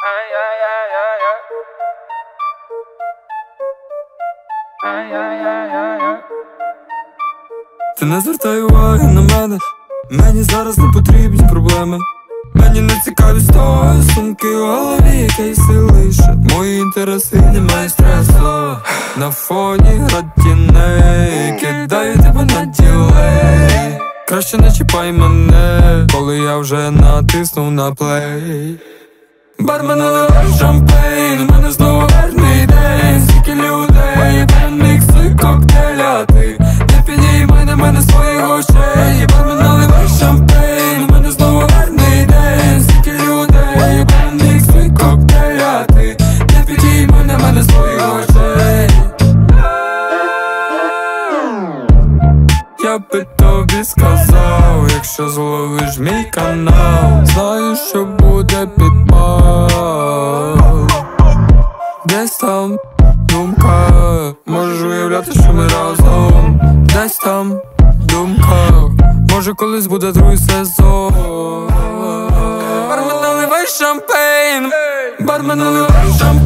Ти не звертай уваги на мене, мені зараз не потрібні проблеми. Мені не цікаві стосунки у голові, якийсь лише мої інтереси, немає стресу. На фоні гратіней кидаю тебе на ділей. Краще не чіпай мене, коли я вже натиснув на плей. Бармен, наливай шампейн, у мене знову гарний день. Стільки людей, перемікси коктейля. Ти не підіймай на мене своїх очей. Бармен, наливай шампейн, у мене знову гарний день. Стільки людей, перемікси коктейля. Ти не підіймай на мене своїх очей. Я би тобі сказав, якщо зловиш мій канал, знаю, що буде підпал. Десь там думка, можеш уявляти, що ми разом. Десь там думка, може колись буде другий сезон. Бармен, наливай шампейн, бармен, наливай шампейн.